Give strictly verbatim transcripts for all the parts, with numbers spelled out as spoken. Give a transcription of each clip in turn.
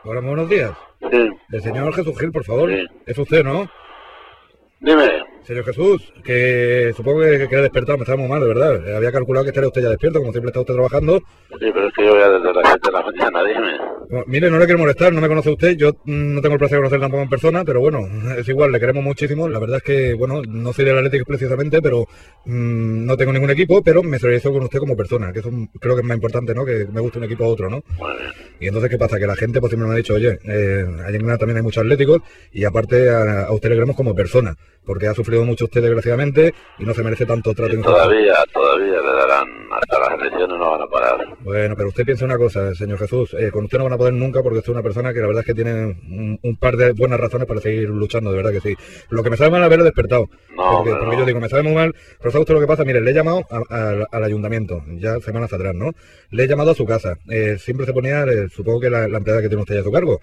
Hola, muy buenos días. Sí, El señor Jesús Gil, por favor. Sí. Es usted, ¿no? dime. Señor Jesús, que supongo que queda despertado, me estaba muy mal, de verdad. Había calculado que estaría usted ya despierto, como siempre está usted trabajando. Sí, pero es que yo voy a desde las siete de la mañana, dime. Bueno, mire, no le quiero molestar, no me conoce usted, yo mm, no tengo el placer de conocerle tampoco en persona, pero bueno, es igual, le queremos muchísimo. La verdad es que, bueno, no soy del Atlético precisamente, pero mmm, no tengo ningún equipo, pero me solidarizo con usted como persona, que eso creo que es más importante, ¿no? Que me guste un equipo a otro, ¿no? Muy bien. Y entonces, ¿qué pasa? Que la gente pues siempre me ha dicho, oye, eh, allí en Granada también hay muchos atléticos y aparte a, a usted le queremos como persona, porque ha sufrido mucho usted desgraciadamente y no se merece tanto trato Y injusto. todavía, todavía le darán, hasta las elecciones no van a parar. Bueno, pero usted piensa una cosa, señor Jesús, eh, con usted no van a poder nunca porque usted es una persona que la verdad es que tiene un, un par de buenas razones para seguir luchando, de verdad que sí. Lo que me sabe mal es haberle despertado, No, porque, hombre, porque no. yo digo, me sabe muy mal, pero ¿sabe usted lo que pasa? Mire, le he llamado a- a- al ayuntamiento, ya semanas atrás, ¿no? Le he llamado a su casa, eh, siempre se ponía, eh, supongo que la, la empleada que tiene usted ya a su cargo,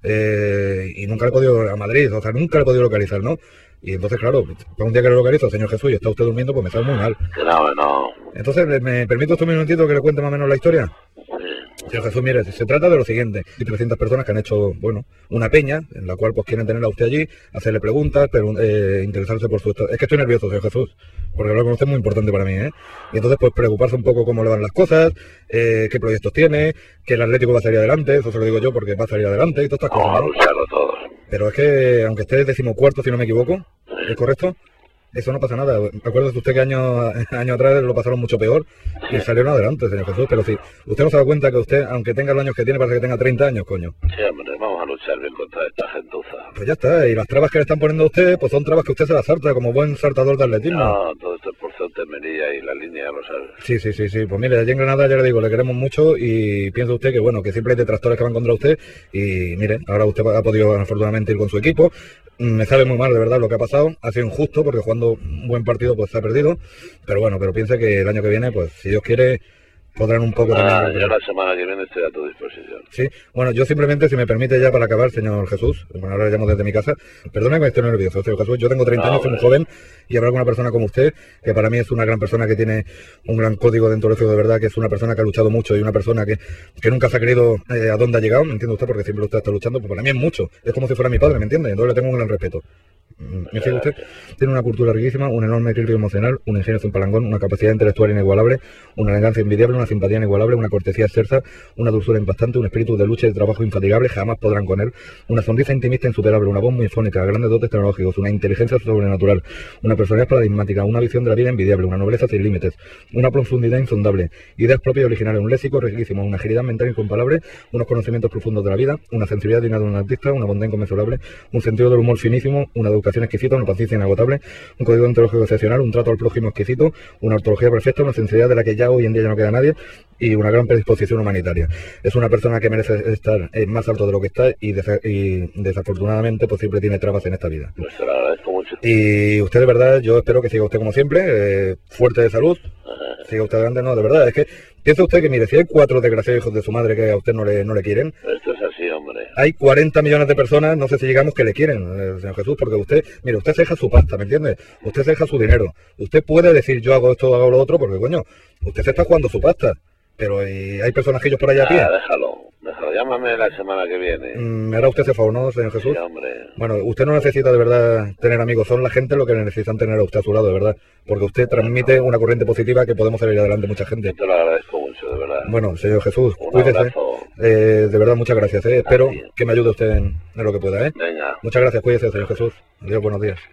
eh, y nunca le he podido a Madrid, o sea, nunca le he podido localizar, ¿no? Y entonces, claro, para un día que lo localizo, señor Jesús, y está usted durmiendo, pues me sabe muy mal. Que no, no. Entonces, ¿me, me permite usted un minutito que le cuente más o menos la historia? Sí. Señor Jesús, mire, se trata de lo siguiente. Hay trescientas personas que han hecho, bueno, una peña, en la cual pues quieren tener a usted allí, hacerle preguntas, pero eh, interesarse por su estado. Es que estoy nervioso, señor Jesús, porque hablar con usted es muy importante para mí, ¿eh? Y entonces, pues preocuparse un poco cómo le van las cosas, eh, qué proyectos tiene, que el Atlético va a salir adelante, eso se lo digo yo porque va a salir adelante y todas estas Vamos a cosas, ¿no? lucharlo todos. Pero es que, aunque esté decimocuarto, si no me equivoco, ¿es correcto? Eso no pasa nada. Acuérdese usted que años años atrás lo pasaron mucho peor y salieron adelante, señor Jesús. Pero sí, usted no se da cuenta que usted, aunque tenga los años que tiene, parece que tenga treinta años, coño. Sí, hombre, vamos a luchar bien contra esta gentuza. Pues ya está. Y las trabas que le están poniendo a usted, pues son trabas que usted se las salta como buen saltador de atletismo. No, todo esto es por Ceuta y Melilla y la línea, ya lo sabes. Sí, sí, sí, sí. Pues mire, allí en Granada ya le digo, le queremos mucho y piensa usted que, bueno, que siempre hay detractores que van contra usted y mire, ahora usted ha podido afortunadamente ir con su equipo. Me sabe muy mal, de verdad, lo que ha pasado. Ha sido injusto porque jugando un buen partido pues se ha perdido. Pero bueno, pero piense que el año que viene, pues si Dios quiere, podrán un poco Ah, también... yo la semana que viene estoy a tu disposición. Sí, bueno, yo simplemente, si me permite ya para acabar, señor Jesús, bueno, ahora le llamo desde mi casa, perdone que estoy nervioso, señor Jesús, yo tengo treinta No, años, soy muy hombre. joven, y hablar con una persona como usted, que para mí es una gran persona que tiene un gran código dentro de eso, de verdad, que es una persona que ha luchado mucho y una persona que, que nunca se ha creído eh, a dónde ha llegado, ¿me entiende usted? Porque siempre usted está luchando, pues para mí es mucho, es como si fuera mi padre, ¿me entiende? Entonces le tengo un gran respeto. ¿Me sigue usted? Tiene una cultura riquísima, un enorme equilibrio emocional, un ingenio sin palangón, una capacidad intelectual inigualable, una elegancia envidiable, una simpatía inigualable, una cortesía excelsa, una dulzura impactante, un espíritu de lucha y de trabajo infatigable, jamás podrán con él, una sonrisa intimista insuperable, una voz muy fónica, grandes dotes tecnológicos, una inteligencia sobrenatural, una personalidad paradigmática, una visión de la vida envidiable, una nobleza sin límites, una profundidad insondable, ideas propias y originales, un léxico riquísimo, una agilidad mental incomparable, unos conocimientos profundos de la vida, una sensibilidad digna de un artista, una bondad inconmensurable, un sentido del humor finísimo, una educación exquisita, una paciencia inagotable, un código ontológico excepcional, un trato al prójimo exquisito, una ortología perfecta, una sensibilidad de la que ya hoy en día ya no queda nadie y una gran predisposición humanitaria. Es una persona que merece estar eh, más alto de lo que está y, desa- y desafortunadamente pues siempre tiene trabas en esta vida. Pues te lo agradezco mucho. Y usted de verdad, yo espero que siga usted como siempre, eh, fuerte de salud, siga usted adelante, no, de verdad, es que piensa usted que mire, si hay cuatro desgraciados hijos de su madre que a usted no le, no le quieren, Esto es así, hombre. hay cuarenta millones de personas, no sé si llegamos, que le quieren, eh, señor Jesús, porque usted, mire, usted se deja su pasta, ¿me entiende? Usted se deja su dinero. Usted puede decir yo hago esto, hago lo otro, porque coño, usted se está jugando su pasta. Pero ¿y hay personajillos por allá a pie? Ah, déjalo, déjalo. Llámame la semana que viene. Mm, ¿Me hará usted ese favor, no, señor Jesús? Sí, hombre. Bueno, usted no necesita de verdad tener amigos, son la gente lo que necesitan tener a usted a su lado, de verdad. Porque usted transmite una corriente positiva que podemos salir adelante mucha gente. Te lo agradezco mucho, de verdad. Bueno, señor Jesús, Un cuídese. abrazo. Eh, de verdad, muchas gracias. eh. Espero Así es. que me ayude usted en, en lo que pueda. ¿eh? Venga. Muchas gracias, cuídese, señor Jesús. Adiós, buenos días.